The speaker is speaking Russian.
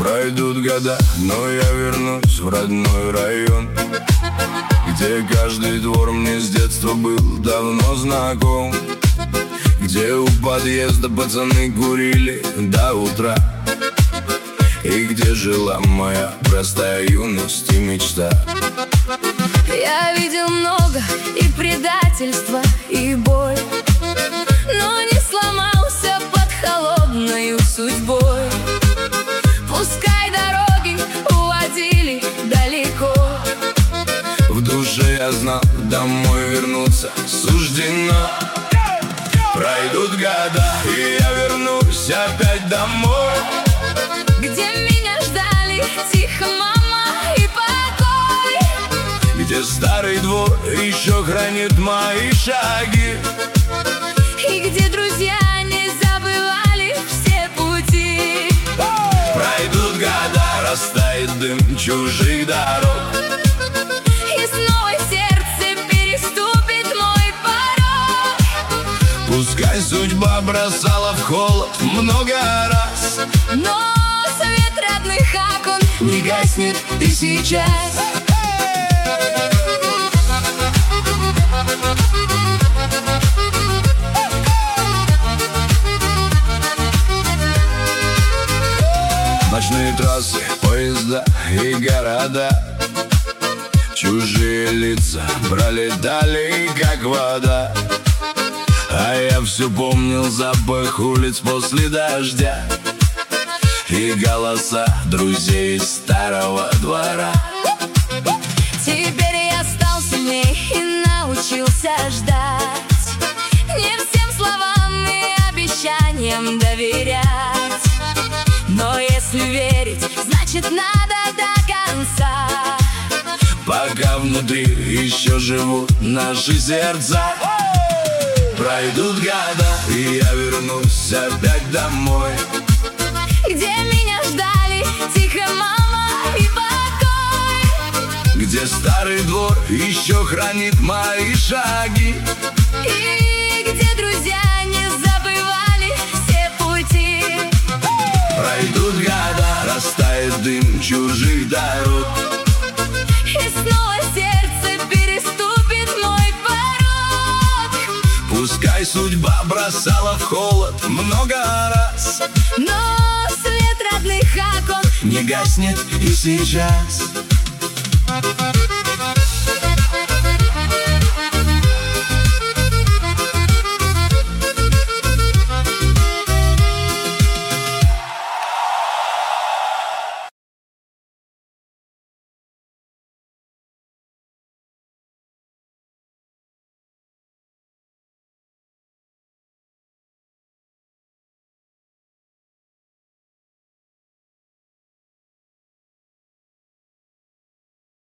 Пройдут года, но я вернусь в родной район, где каждый двор мне с детства был давно знаком, где у подъезда пацаны курили до утра, и где жила моя простая юность и мечта. Я видел много и предательства, и боль, но не сломался под холодною судьбой. Пускай дороги уводили далеко, в душе я знал, домой вернуться суждено. Пройдут года, и я вернусь опять домой, где меня ждали тихо мама и покой, где старый двор еще хранит мои шаги, и где друзья не забывали все пути. Пройдут года, растает дым чужих дорог, И снова сердце переступит мой порог. пускай судьба бросала в холод много раз, Но свет родных окон не гаснет и сейчас. ночные трассы, поезда и города, чужие лица пролетали, как вода. А я все помнил запах улиц после дождя и голоса друзей старого двора. Теперь я стал сильней и научился ждать, не всем словам и обещаниям доверять. Но если верить, значит надо до конца, пока внутри еще живут наши сердца. Пройдут года, и я вернусь опять домой, где меня ждали тихо мама и покой, где старый двор еще хранит мои шаги, и где друзья не забывали все пути. Пройдут года, растает дым чужих дорог, И снова сердце переступит мой порог. пускай судьба бросала в холод много раз, Но свет родных окон не гаснет и сейчас.